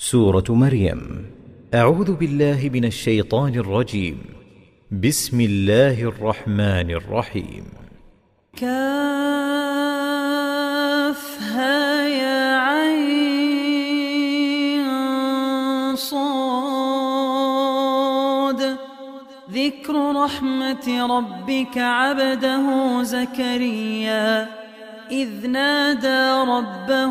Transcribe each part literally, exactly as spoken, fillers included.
سورة مريم. أعوذ بالله من الشيطان الرجيم. بسم الله الرحمن الرحيم. كافها يا عين صاد. ذكر رحمة ربك عبده زكريا إذ نادى ربه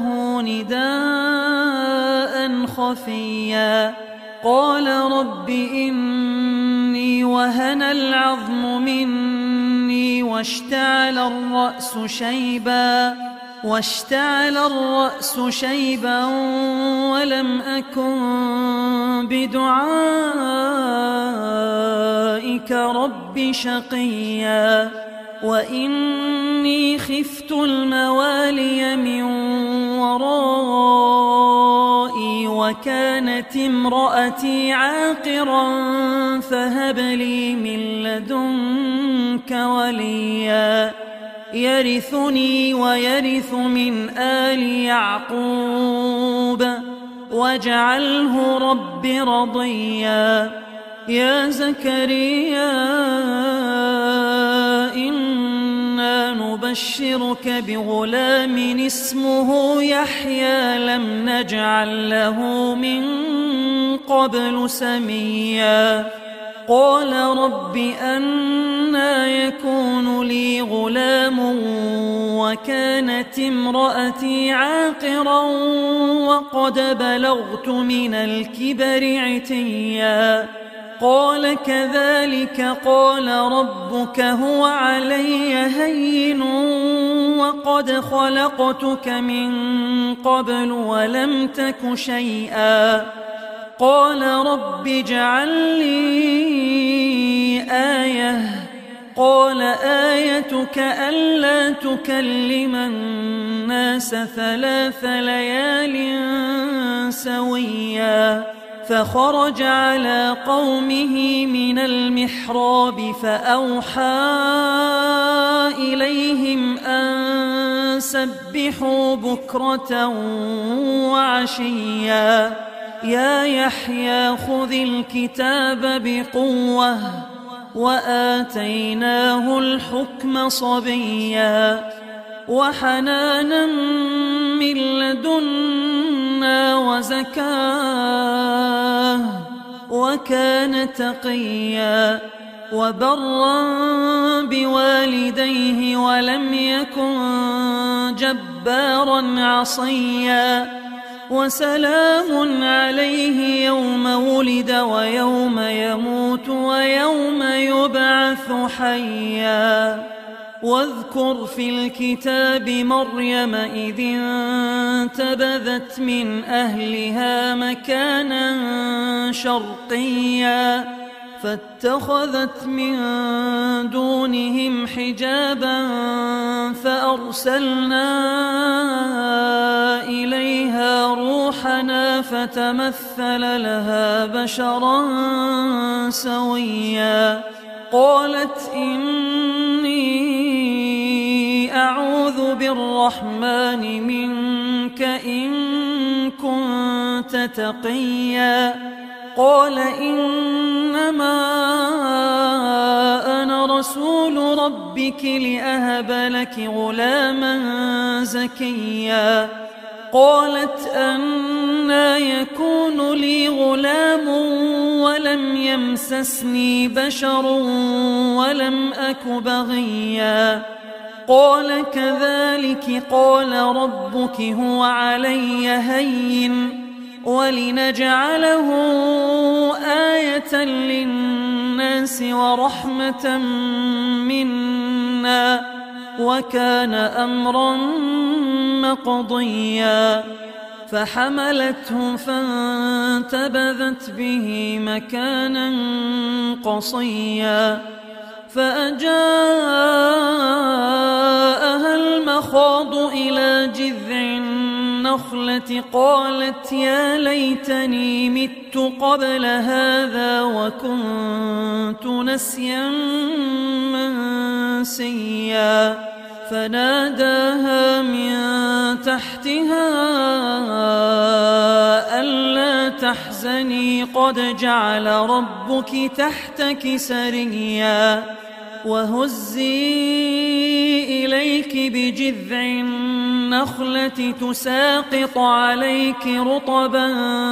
نداء خفيا قال رب إني وهن العظم مني واشتعل الرأس شيبا واشتعل الرأس شيبا ولم أكن بدعائك رب شقيا وإني خفت الموالي من ورائي وكانت امرأتي عاقرا فهب لي من لدنك وليا يرثني ويرث من آل يعقوب واجعله رب رضيا. يا زكريا إنا نبشرك بغلام اسمه يحيى لم نجعل له من قبل سميا قال رب أنى يكون لي غلام وكانت امرأتي عاقرا وقد بلغت من الكبر عتيا قال كذلك قال ربك هو علي هين وقد خلقتك من قبل ولم تك شيئا قال رب اجعل لي آية قال آيتك ألا تكلم الناس ثلاث ليال سويا فخرج على قومه من المحراب فأوحى إليهم أن سبحوا بكرة وعشيا يا يحيى خذ الكتاب بقوة وآتيناه الحكم صبيا وحنانا من لدنا وزكاه وكان تقيا وبرا بوالديه ولم يكن جبارا عصيا وسلام عليه يوم ولد ويوم يموت ويوم يبعث حيا. واذكر في الكتاب مريم إذ انتبذت من أهلها مكانا شرقيا فاتخذت من دونهم حجابا فأرسلنا إليها روحنا فتمثل لها بشرا سويا قالت إني أعوذ بالرحمن منك إن كنت تقيا قال إنما أنا رسول ربك لأهب لك غلاما زكيا قالت أنى يكون لي غلام ولم يمسسني بشر ولم أك بغيا قال كذلك قال ربك هو علي هين ولنجعله آية للناس ورحمة منا وكان أمرا مقضيا فحملته فانتبذت به مكانا قصيا فأجاءها المخاض إلى جذع النخلة قالت يا ليتني مت قبل هذا وكنت نسيا منسيا فناداها من تحتها ألا لا تحزني قد جعل ربك تحتك سريا وهزي إليك بجذع النخلة تساقط عليك رطبا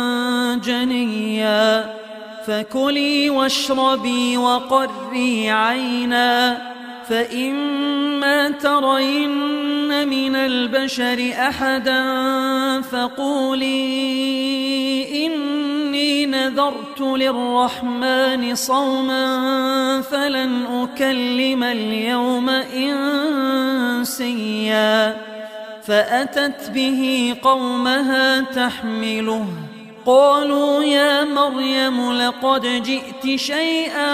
جنيا فكلي واشربي وقري عينا فإما ترين من البشر أحدا فقولي إني نذرت للرحمن صوما فلن أكلم اليوم إنسيا فأتت به قومها تحمله قالوا يا مريم لقد جئت شيئا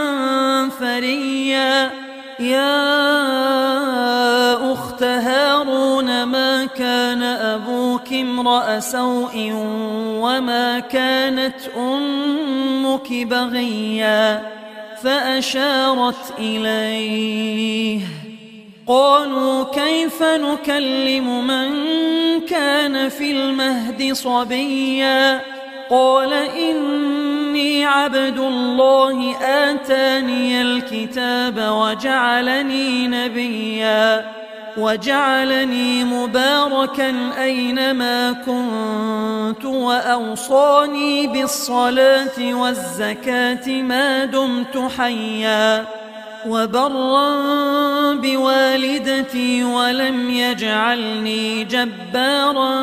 فريا يا أخت هارون ما كان أبوك امرأ سوء وما كانت أمك بغيا فأشارت إليه قالوا كيف نكلم من كان في المهد صبيا قال إني عبد الله آتاني الكتاب وجعلني نبيا وجعلني مباركا أينما كنت وأوصاني بالصلاة والزكاة ما دمت حيا وبرا بوالدتي ولم يجعلني جبارا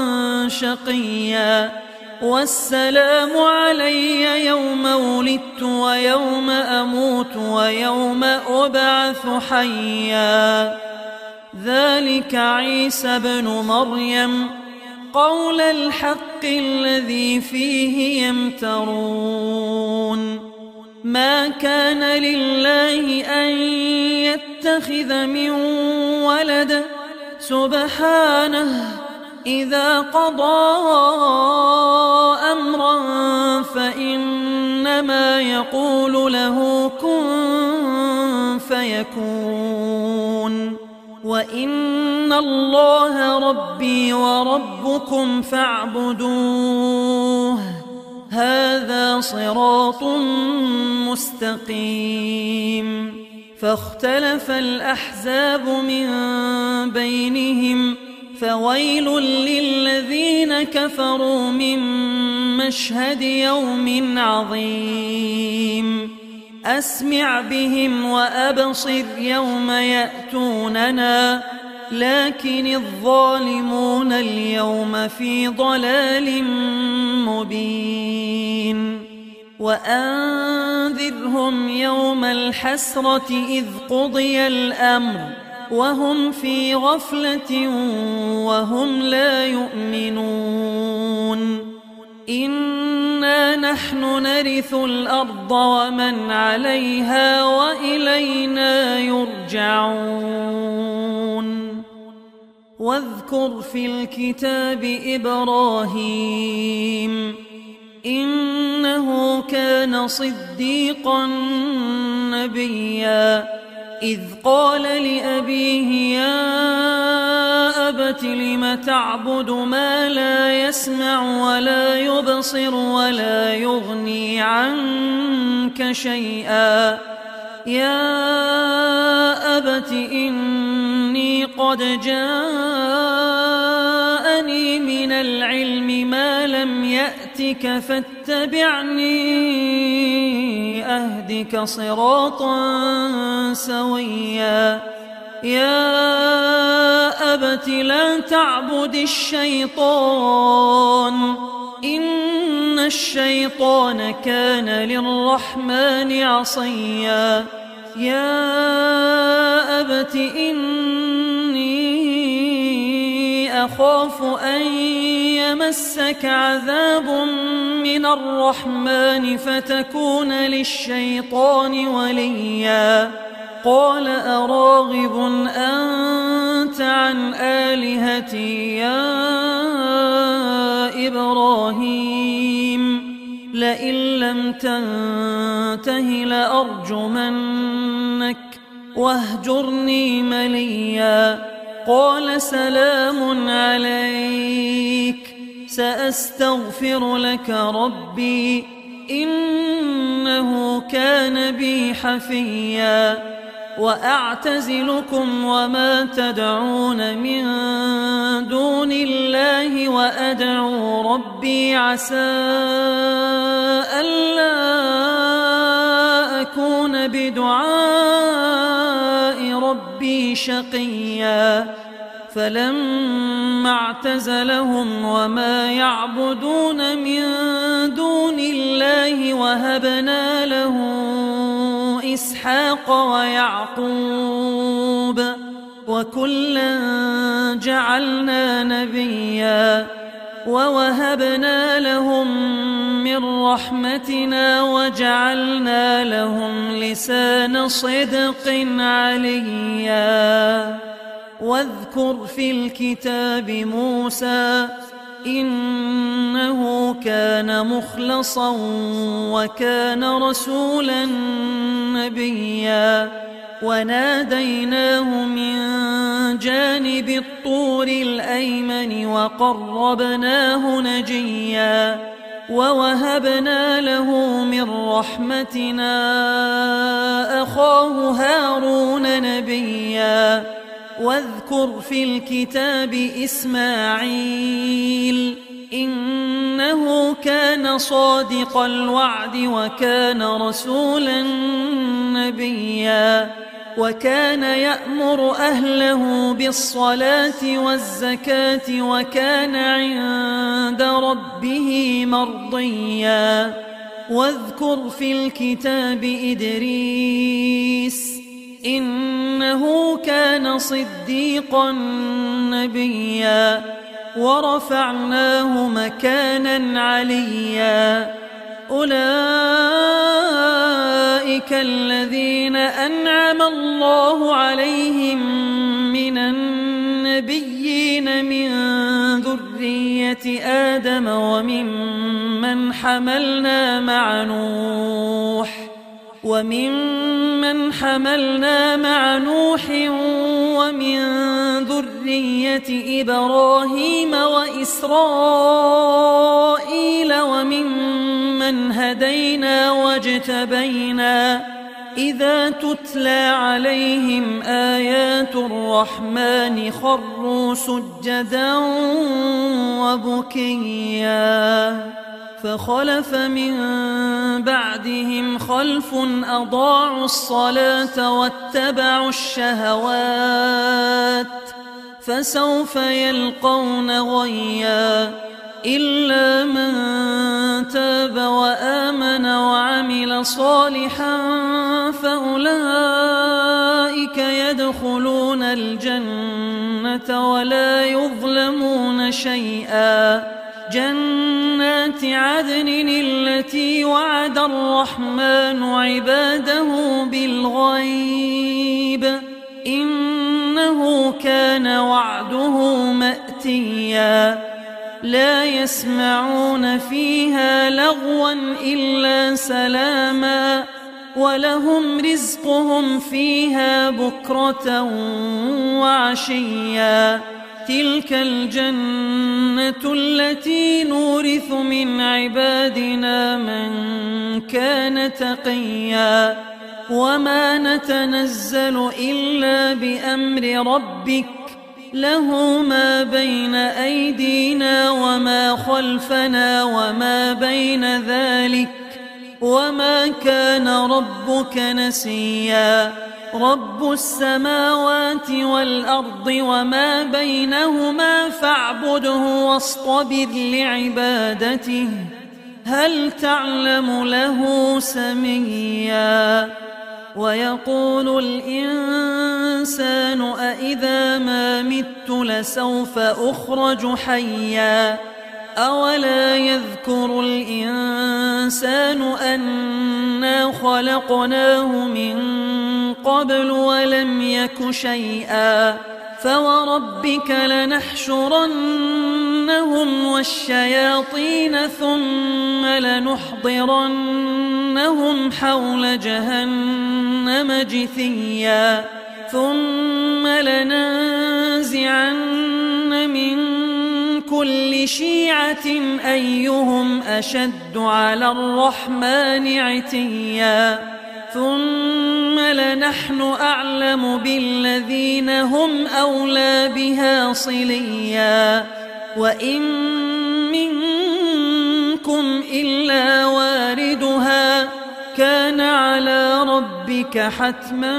شقيا والسلام علي يوم ولدت ويوم أموت ويوم أبعث حيا ذلك عيسى بن مريم قول الحق الذي فيه يمترون ما كان لله أن يتخذ من ولد سبحانه إذا قضى أمرا فإنما يقول له كن فيكون وإن الله ربي وربكم فاعبدوه هذا صراط مستقيم فاختلف الأحزاب من بينهم فويل للذين كفروا من مشهد يوم عظيم أسمع بهم وأبصر يوم يأتوننا لكن الظالمون اليوم في ضلال مبين وأنذرهم يوم الحسرة إذ قضي الأمر وهم في غفلة وهم لا يؤمنون إنا نحن نرث الأرض ومن عليها وإلينا يرجعون واذكر في الكتاب إبراهيم إنه كان صديقا نبيا إذ قال لأبيه يا أبت لم تعبد ما لا يسمع ولا يبصر ولا يغني عنك شيئا يا أبت إني قد جاءني من العلم ما لم يأتك فاتبعني أهدك صراطا سويا يا أبت لا تعبد الشيطان إن الشيطان كان للرحمن عصيا يا أبت إني أخاف أن يمسك عذاب من الرحمن فتكون للشيطان وليا قال أراغب أنت عن آلهتي يا إبراهيم لئن لم تنته لأرجمنك واهجرني مليا قال سلام عليك سأستغفر لك ربي إنه كان بي حفيا وأعتزلكم وما تدعون من دون الله وأدعو ربي عسى ألا أكون بدعاء ربي شقيا فلما اعتزلهم وما يعبدون من دون الله وهبنا له إسحاق ويعقوب وكلا جعلنا نبيا ووهبنا لهم من رحمتنا وجعلنا لهم لسان صدق عليا واذكر في الكتاب موسى إنه كان مخلصا وكان رسولا نبيا وناديناه من جانب الطور الأيمن وقربناه نجيا ووهبنا له من رحمتنا أخاه هارون نبيا واذكر في الكتاب إسماعيل إنه كان صادق الوعد وكان رسولا نبيا وكان يأمر أهله بالصلاة والزكاة وكان عند ربه مرضيا واذكر في الكتاب إدريس إنه كان صديقا نبيا ورفعناه مكانا عليا أولئك الذين أنعم الله عليهم من النبيين من ذرية آدم وممن حملنا مع نوح وممن حملنا مع نوح ومن ذرية إبراهيم وإسرائيل وممن هدينا واجتبينا إذا تتلى عليهم آيات الرحمن خروا سجدا وبكيا فخلف من بعدهم خلف أضاعوا الصلاة واتبعوا الشهوات فسوف يلقون غيا إلا من تاب وآمن وعمل صالحا فأولئك يدخلون الجنة ولا يظلمون شيئا جنات عدن التي وعد الرحمن عباده بالغيب إنه كان وعده مأتيا لا يسمعون فيها لغوا إلا سلاما ولهم رزقهم فيها بكرة وعشيا تلك الجنة التي نورث من عبادنا من كان تقيا وما نتنزل إلا بأمر ربك له ما بين أيدينا وما خلفنا وما بين ذلك وما كان ربك نسيا رب السماوات والأرض وما بينهما فاعبده واصطبر لعبادته هل تعلم له سميا ويقول الإنسان أإذا ما مت لسوف أخرج حيا أولا يذكر الإنسان أنا خلقناه من قبل ولم يك شيئا فوربك لنحشرنهم والشياطين ثم لنحضرنهم حول جهنم جثيا ثم لننزعن من كل كل شيعة أيهم أشد على الرحمن عتيا ثم لنحن أعلم بالذين هم أولى بها صليا وإن منكم إلا واردها كان على ربك حتما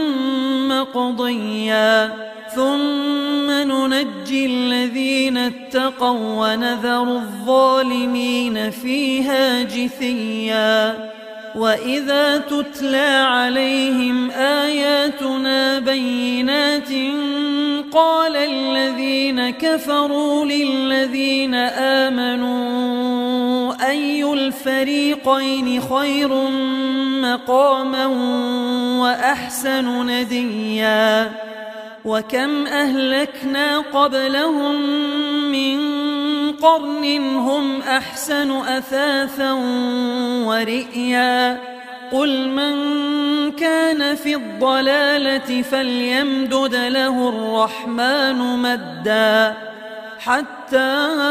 مقضيا ثم ننجي الذين اتقوا ونذر الظالمين فيها جثيا وإذا تتلى عليهم آياتنا بينات قال الذين كفروا للذين آمنوا أي الفريقين خير مقاما وأحسن نديا وكم أهلكنا قبلهم من قرن هم أحسن أثاثا ورئيا قل من كان في الضلالة فليمدد له الرحمن مدا حتى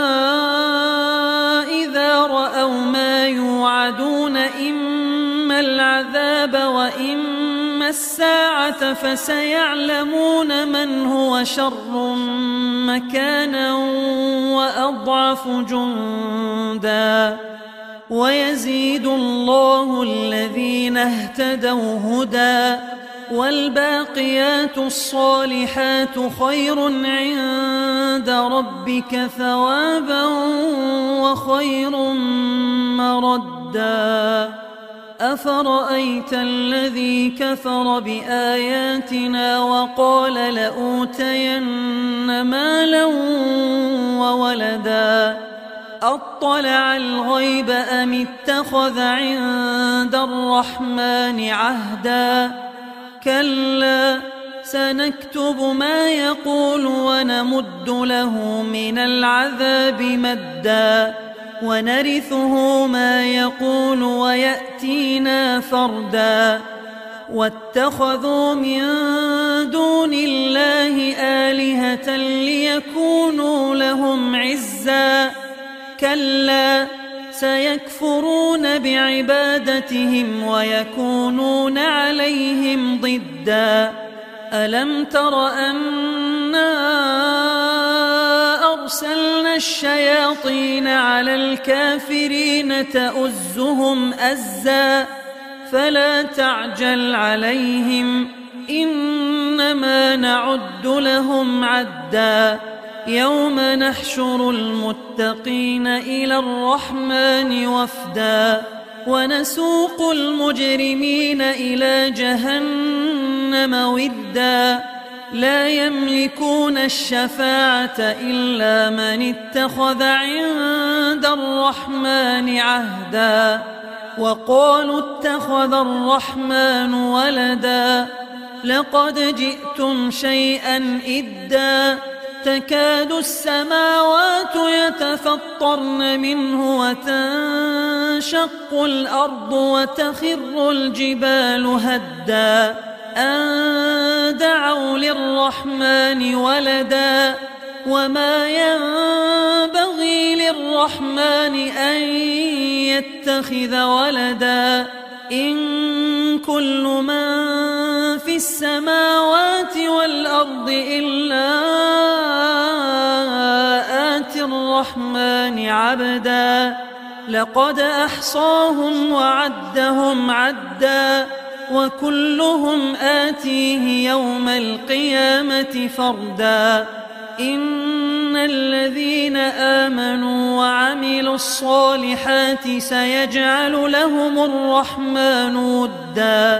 إذا رأوا ما يوعدون إما العذاب وإما الساعة فسيعلمون من هو شر مكانا وأضعف جندا ويزيد الله الذين اهتدوا هدى والباقيات الصالحات خير عند ربك ثوابا وخير مردا أفرأيت الذي كفر بآياتنا وقال لأوتين مالا وولدا أطلع الغيب أم اتخذ عند الرحمن عهدا كلا سنكتب ما يقول ونمد له من العذاب مدا ونرثه ما يقول ويأتينا فردا واتخذوا من دون الله آلهة ليكونوا لهم عزا كلا سيكفرون بعبادتهم ويكونون عليهم ضدا ألم تر أنا أرسلنا الشياطين على الكافرين تؤزهم أزا فلا تعجل عليهم إنما نعد لهم عدا يوم نحشر المتقين إلى الرحمن وفدا ونسوق المجرمين إلى جهنم وردا لا يملكون الشفاعة إلا من اتخذ عند الرحمن عهدا وقالوا اتخذ الرحمن ولدا لقد جئتم شيئا إدا تكاد السماوات يتفطرن منه وتنشق الأرض وتخر الجبال هدا أن دعوا للرحمن ولدا وما ينبغي للرحمن أن يتخذ ولدا إن كل من في السماوات والأرض إلا آتي الرحمن عبدا لقد أحصاهم وعدهم عدا وكلهم آتيه يوم القيامة فردا إن الذين آمنوا وعملوا الصالحات سيجعل لهم الرحمن ودا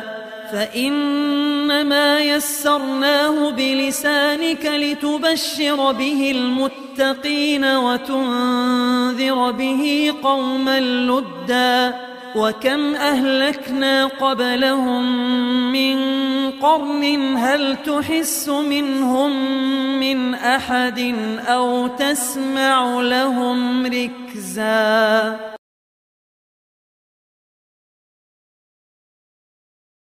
فإنما يسرناه بلسانك لتبشر به المتقين وتنذر به قوما لدا وكم أهلكنا قبلهم من قرن هل تحس منهم من أحد أو تسمع لهم ركزا.